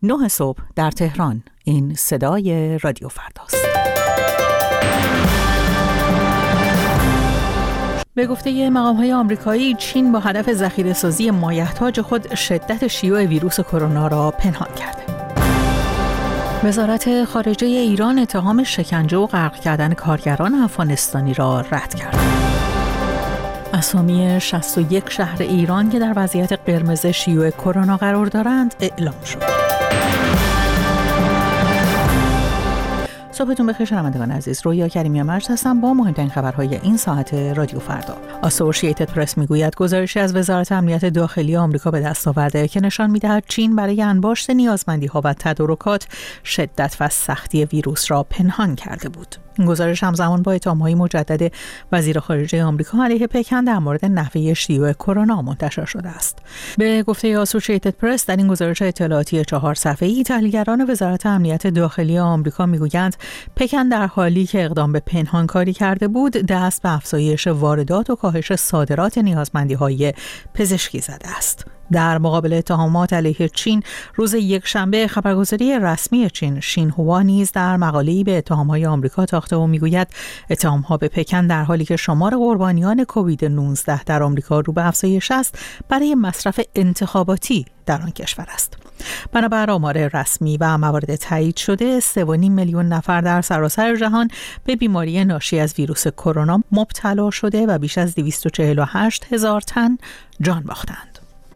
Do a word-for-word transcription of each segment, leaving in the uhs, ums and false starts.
نه صبح در تهران. این صدای رادیو فرداست. به گفته مقام‌های آمریکایی، چین با هدف ذخیره‌سازی مایحتاج خود شدت شیوع ویروس کرونا را پنهان کرده. وزارت خارجه ایران اتهام شکنجه و غرق کردن کارگران افغانستانی را رد کرد. اسامی شصت و یک شهر ایران که در وضعیت قرمز شیوع کرونا قرار دارند اعلام شد. صبحتون بخیر شنوندگان عزیز، رویا کریمی مرج هستم با مهمترین خبرهای این ساعت رادیو فردا. آسوشییتد پرس میگوید گزارشی از وزارت امنیت داخلی آمریکا به دست آورده که نشان میدهد چین برای انباشت نیازمندی‌ها و تدارکات شدت و سختی ویروس را پنهان کرده بود. این گزارش همزمان با اتهام‌های مجدد وزیر خارجه آمریکا علیه پکن در مورد نحوه شیوع کرونا منتشر شده است. به گفته آسوشییتد پرس، در این گزارش اطلاعاتی چهار صفحه‌ای تحلیلگران وزارت امنیت داخلی آمریکا میگویند پکن در حالی که اقدام به پنهانکاری کرده بود، دست به افزایش واردات و کاهش صادرات نیازمندی‌های پزشکی زده است. در مقابل اتهامات علیه چین، روز یکشنبه خبرگزاری رسمی چین شینهوا نیز در مقاله‌ای به اتهام‌های آمریکا تاخته و میگوید اتهام‌ها به پکن در حالی که شمار قربانیان کووید نوزده در آمریکا رو به افزایش است، برای مصرف انتخاباتی در آن کشور است. بنابر آمار رسمی و موارد تایید شده، سه و نیم میلیون نفر در سراسر جهان به بیماری ناشی از ویروس کرونا مبتلا شده و بیش از دویست و چهل و هشت هزار تن جان باختند.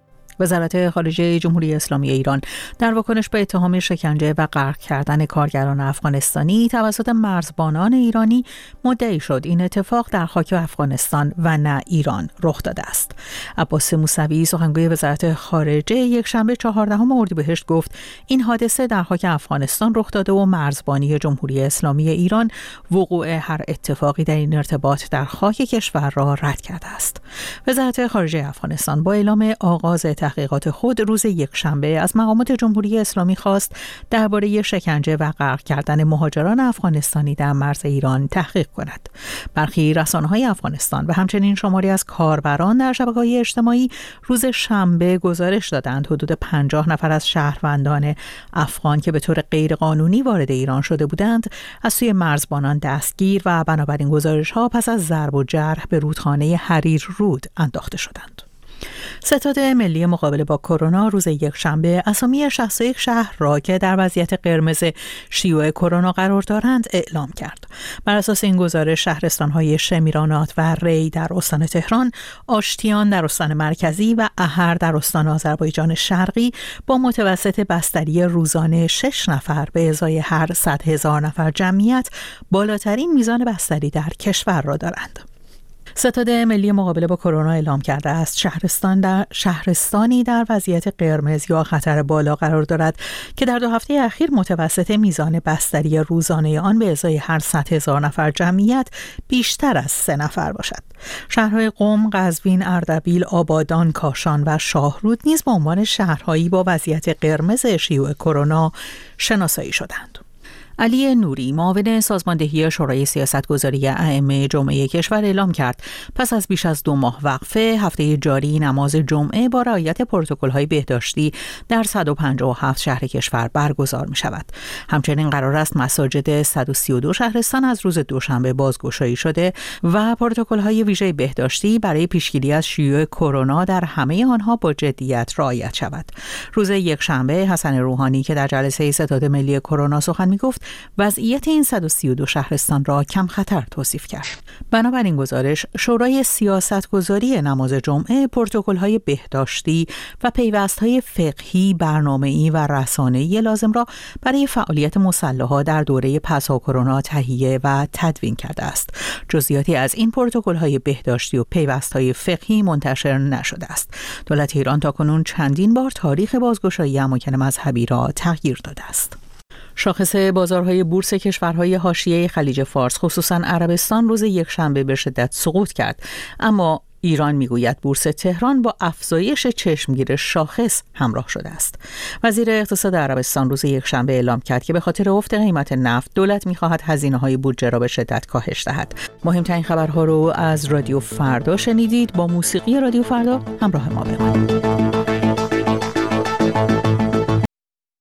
وزارت خارجه جمهوری اسلامی ایران در واکنش به اتهام شکنجه و غرق کردن کارگران افغانستانی توسط مرزبانان ایرانی مدعی شد این اتفاق در خاک افغانستان و نه ایران رخ داده است. عباس موسوی، سخنگوی وزارت خارجه، یکشنبه چهاردهم اردیبهشت گفت این حادثه در خاک افغانستان رخ داده و مرزبانی جمهوری اسلامی ایران وقوع هر اتفاقی در این ارتباط در خاک کشور را رد کرده است. وزارت خارجه افغانستان با اعلام آغاز تحقیقات خود روز یکشنبه از مقامات جمهوری اسلامی خواست درباره شکنجه و غرق کردن مهاجران افغانستانی در مرز ایران تحقیق کند. برخی رسانه‌های افغانستان و همچنین شماری از کاربران در شبکه‌های اجتماعی روز شنبه گزارش دادند حدود پنجاه نفر از شهروندان افغان که به طور غیرقانونی وارد ایران شده بودند از سوی مرزبانان دستگیر و بنابراین گزارش‌ها پس از ضرب و جرح به رودخانه حریر رود انداخته شدند. ستاد ملی مقابله با کرونا روز یکشنبه اسامی شصت و یک شهر را که در وضعیت قرمز شیوع کرونا قرار دارند اعلام کرد. بر اساس این گزارش شهرستان‌های شمیرانات و ری در استان تهران، آشتیان در استان مرکزی و احر در استان آذربایجان شرقی با متوسط بستری روزانه شش نفر به ازای هر صد هزار نفر جمعیت بالاترین میزان بستری در کشور را دارند. ستاد ملی مقابله با کرونا اعلام کرده است شهرستان در شهرستانی در وضعیت قرمز یا خطر بالا قرار دارد که در دو هفته اخیر متوسط میزان بستری روزانه آن به ازای هر صد هزار نفر جمعیت بیشتر از سه نفر باشد. شهرهای قم، قزوین، اردبیل، آبادان، کاشان و شاهرود نیز به عنوان شهرهایی با وضعیت قرمز شیوع کرونا شناسایی شدند. علی نوری، معاون سازماندهی شورای سیاستگذاری ائمه جمعه کشور اعلام کرد پس از بیش از دو ماه وقفه هفته جاری نماز جمعه با رعایت پروتکل‌های بهداشتی در صد و پنجاه و هفت شهر کشور برگزار می‌شود. همچنین قرار است مساجد صد و سی و دو شهرستان از روز دوشنبه بازگشایی شده و پروتکل‌های ویژه بهداشتی برای پیشگیری از شیوع کرونا در همه آنها با جدیت رعایت شود. روز یکشنبه حسن روحانی که در جلسه ستاد ملی کرونا سخن می‌گفت وضعیت این صد و سی و دو شهرستان را کم خطر توصیف کرد. بنابراین گزارش شورای سیاستگذاری نماز جمعه پروتکل‌های بهداشتی و پیوست‌های فقهی، برنامه‌ای و رسانه‌ای لازم را برای فعالیت مسلح‌ها در دوره پسا کرونا تهیه و تدوین کرده است. جزئیاتی از این پروتکل‌های بهداشتی و پیوست‌های فقهی منتشر نشده است. دولت ایران تاکنون چندین بار تاریخ بازگشایی اماکن مذهبی را تغییر داده است. شاخص بازارهای بورس کشورهای حاشیه خلیج فارس خصوصاً عربستان روز یکشنبه به شدت سقوط کرد، اما ایران میگوید بورس تهران با افزایش چشمگیر شاخص همراه شده است. وزیر اقتصاد عربستان روز یکشنبه اعلام کرد که به خاطر افت قیمت نفت دولت میخواهد هزینه‌های بودجه را به شدت کاهش دهد. مهمترین خبرها رو از رادیو فردا شنیدید. با موسیقی رادیو فردا همراه ما بمانید.